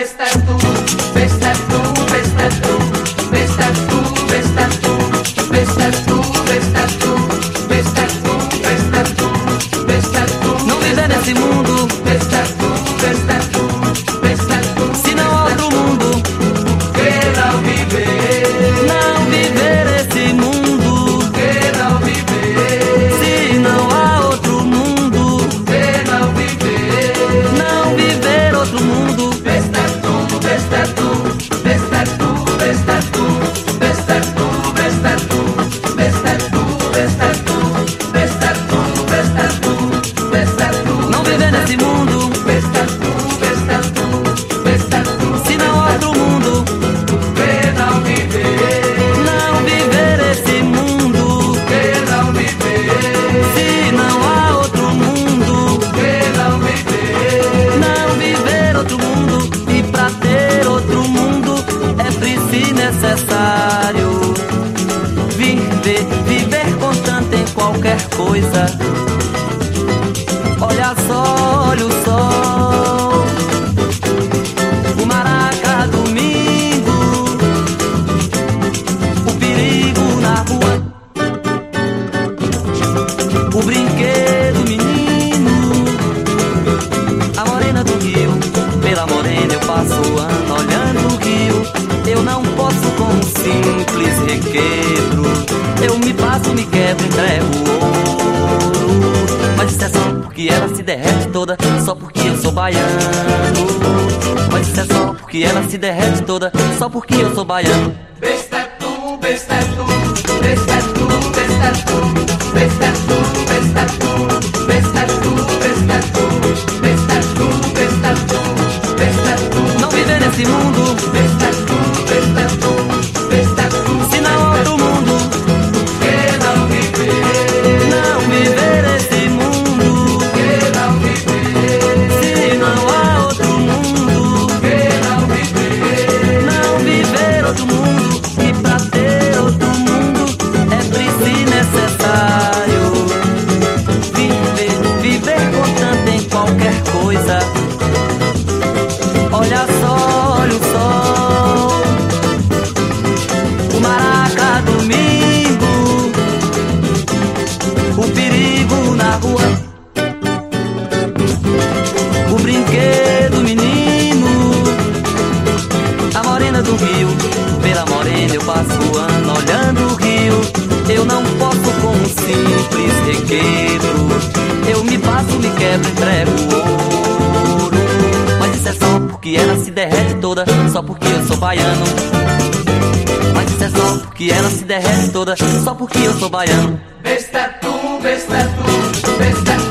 besta tu, besta tu, besta tu, besta tu, besta tu, besta tu, besta tu, besta tu, besta tu, besta tu. Não viver nesse mundo, besta tu, besta tu, besta tu. Se não há outro mundo, que não viver? não viver esse mundo. Que não viver? Se não há outro mundo, Que não viver? não viver outro mundo. Besta tu, besta tu, besta tu, besta tu, besta tu, besta tu, besta tu, besta tu, besta tu, besta tu, besta tu. Não viver nesse mundo, Besta tu, besta tu, besta tu. se não há outro mundo, Que não viver? não viver esse mundo. Que não viver? Se não há outro mundo, Que não viver? não viver outro mundo. E pra ter outro mundo é preciso necessário viver contando em qualquer coisa. Olha só, olha o sol, o maraca domingo, o perigo na rua, o brinquedo menino, a morena do rio. Pela morena eu passo o ano olhando o rio. Eu não posso com um simples requebro. Eu me passo, me quebro, entrego o ouro. Mas isso é só porque ela se derrete toda, só porque eu sou baiano. Mas isso é só porque ela se derrete toda, só porque eu sou baiano. Besta tu, besta tu, besta tu, besta tu, besta tu, besta tu, besta tu, besta tu, besta tu, besta tu, besta tu. Não viver nesse mundo, Besta tu, besta tu, besta tu. se não há outro mundo, Que não viver? não viver esse mundo. Que não viver? Se não há outro mundo, Que não viver? não viver outro mundo. E pra ter outro mundo é preciso necessário viver contando em qualquer coisa. Olha só, olha o sol, o maraca domingo, o perigo na rua, o brinquedo menino, a morena do rio. Pela morena eu passo o ano olhando o rio. Eu não posso com um simples requebro. Eu me passo, me quebro, entrego o ouro. Mas isso é só porque ela se derrete toda, só porque eu sou baiano. Mas isso é só porque ela se derrete toda, só porque eu sou baiano. Besta tu, besta tu, besta tu.